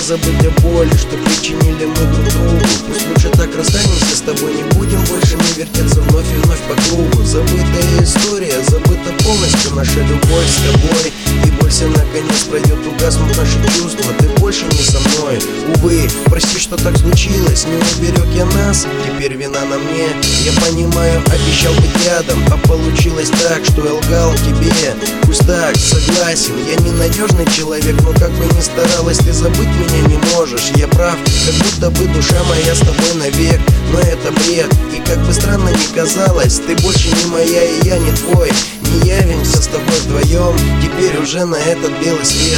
забыть о боли, что причинили мы друг другу. Пусть лучше так расстанемся с тобой, не будем больше не вертеться вновь и вновь по кругу. Забытая история, забыта полностью наша любовь с тобой. И боль вся наконец пройдет, угаснут наши чувства, ты больше не со мной. Увы, прости, что так случилось, не уберег я нас, теперь вина на мне. Я понимаю, обещал быть рядом, а получилось так, что я лгал тебе. Пусть так, согласен, я ненадежный человек, но как бы ни старалась, ты забыть меня не можешь. Я прав, как будто бы душа моя с тобой навек, но это бред. И как бы странно ни казалось, ты больше не моя и я не твой. Не явимся с тобой вдвоем, теперь уже на этот белый свет.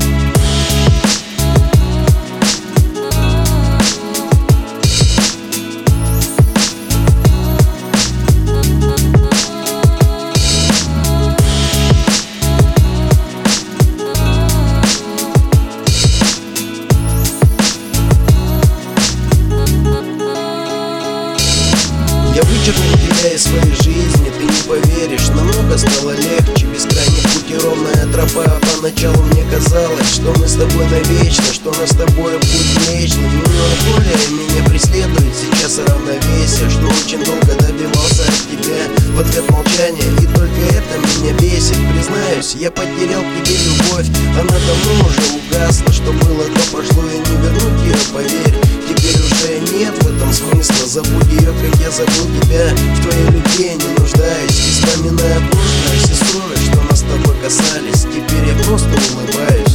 Я вычеркнул тебя из своей жизни, ты не поверишь, намного стало легче. Бескрайних пути ровная тропа, поначалу мне казалось, что мы с тобой навечно, что нас с тобой путь вечный. Меланхолия меня преследует сейчас и равновесие, что очень долго добивался от тебя. В ответ молчание, и только это меня бесит. Признаюсь, я потерял к тебе любовь, она давно уже угасла. Что было, то пошло, и не вернуть ее, поверь. Теперь уже нет в этом смысла, забудь ее, как я забыл тебя. В твоей любви я не нуждаюсь, и вспоминая прошлое, все ссоры, что нас с тобой касались, теперь я просто улыбаюсь.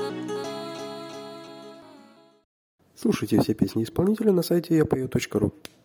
Слушайте все песни исполнителя на сайте yapою.ru.